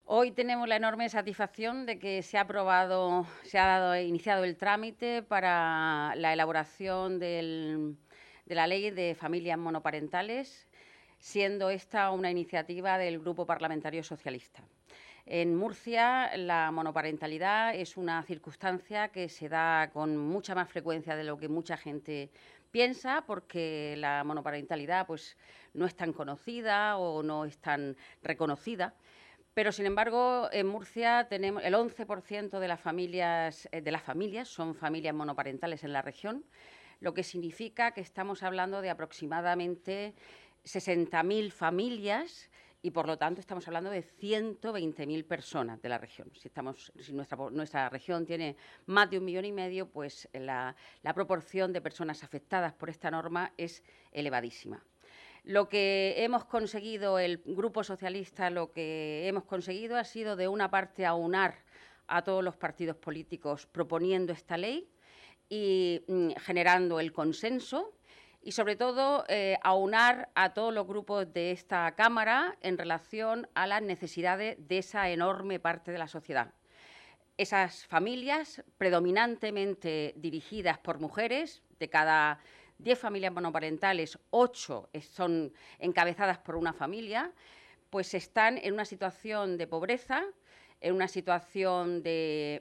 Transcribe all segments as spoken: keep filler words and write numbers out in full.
Hoy tenemos la enorme satisfacción de que se ha aprobado, se ha dado, iniciado el trámite para la elaboración del, de la Ley de Familias Monoparentales, siendo esta una iniciativa del Grupo Parlamentario Socialista. En Murcia, la monoparentalidad es una circunstancia que se da con mucha más frecuencia de lo que mucha gente piensa, porque la monoparentalidad pues, no es tan conocida o no es tan reconocida. Pero, sin embargo, en Murcia tenemos el once por ciento de las familias, de las familias son familias monoparentales en la región, lo que significa que estamos hablando de aproximadamente sesenta mil familias y, por lo tanto, estamos hablando de ciento veinte mil personas de la región. Si, estamos, si nuestra, nuestra región tiene más de un millón y medio, pues la, la proporción de personas afectadas por esta norma es elevadísima. Lo que hemos conseguido, el Grupo Socialista, lo que hemos conseguido ha sido, de una parte, aunar a todos los partidos políticos proponiendo esta ley y mm, generando el consenso y, sobre todo, eh, aunar a todos los grupos de esta Cámara en relación a las necesidades de esa enorme parte de la sociedad. Esas familias, predominantemente dirigidas por mujeres, de cada diez familias monoparentales, ocho son encabezadas por una familia, pues están en una situación de pobreza, en una situación de,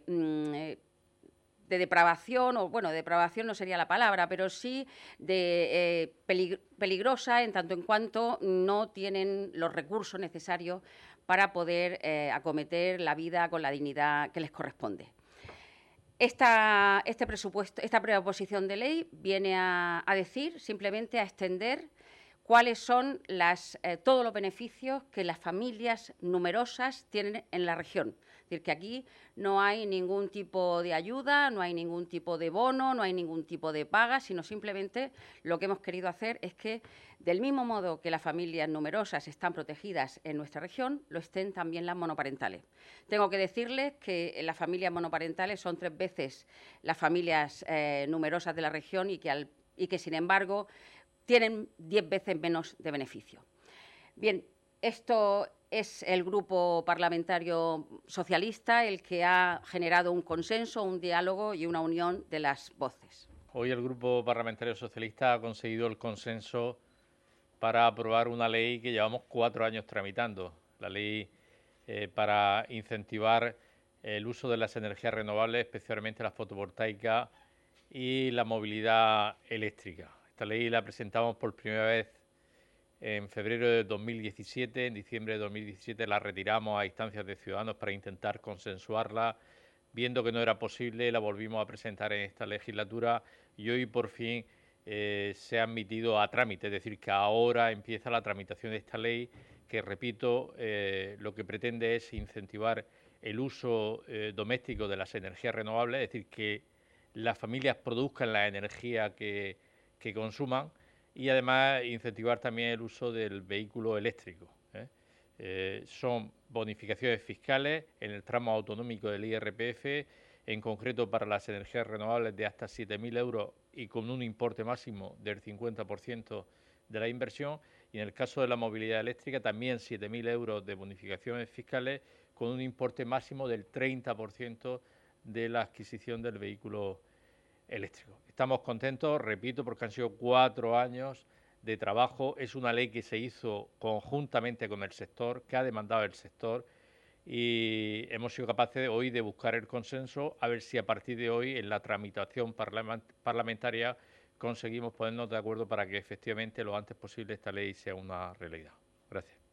de depravación, o bueno, depravación no sería la palabra, pero sí de eh, pelig peligrosa en tanto en cuanto no tienen los recursos necesarios para poder eh, acometer la vida con la dignidad que les corresponde. Esta, este presupuesto, esta proposición de ley viene a, a decir, simplemente a extender cuáles son las, eh, todos los beneficios que las familias numerosas tienen en la región. Es decir, que aquí no hay ningún tipo de ayuda, no hay ningún tipo de bono, no hay ningún tipo de paga, sino simplemente lo que hemos querido hacer es que, del mismo modo que las familias numerosas están protegidas en nuestra región, lo estén también las monoparentales. Tengo que decirles que las familias monoparentales son tres veces las familias eh, numerosas de la región y que, al, y que, sin embargo, tienen diez veces menos de beneficio. Bien, esto es el Grupo Parlamentario Socialista el que ha generado un consenso, un diálogo y una unión de las voces. Hoy el Grupo Parlamentario Socialista ha conseguido el consenso para aprobar una ley que llevamos cuatro años tramitando, la ley eh, para incentivar el uso de las energías renovables, especialmente las fotovoltaicas y la movilidad eléctrica. Esta ley la presentamos por primera vez en febrero de dos mil diecisiete, en diciembre de dos mil diecisiete la retiramos a instancias de Ciudadanos para intentar consensuarla. Viendo que no era posible, la volvimos a presentar en esta legislatura y hoy por fin eh, se ha admitido a trámite, es decir, que ahora empieza la tramitación de esta ley que, repito, eh, lo que pretende es incentivar el uso eh, doméstico de las energías renovables, es decir, que las familias produzcan la energía que, que consuman y además incentivar también el uso del vehículo eléctrico. ¿eh? Eh, son bonificaciones fiscales en el tramo autonómico del I R P F, en concreto para las energías renovables de hasta siete mil euros y con un importe máximo del cincuenta por ciento de la inversión, y en el caso de la movilidad eléctrica también siete mil euros de bonificaciones fiscales con un importe máximo del treinta por ciento de la adquisición del vehículo eléctrico. Estamos contentos, repito, porque han sido cuatro años de trabajo. Es una ley que se hizo conjuntamente con el sector, que ha demandado el sector, y hemos sido capaces hoy de buscar el consenso, a ver si a partir de hoy, en la tramitación parlamentaria, conseguimos ponernos de acuerdo para que efectivamente lo antes posible esta ley sea una realidad. Gracias.